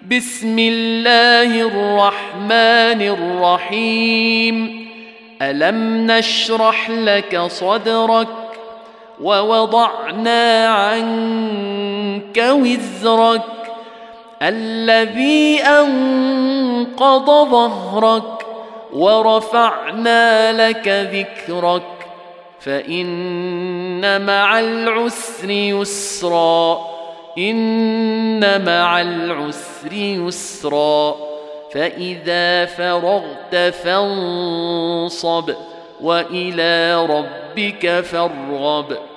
بسم الله الرحمن الرحيم. ألم نشرح لك صدرك ووضعنا عنك وزرك الذي أنقض ظهرك ورفعنا لك ذكرك فإن مع العسر يسرا إن مع العسر يسرا فإذا فرغت فانصب وإلى ربك فارغب.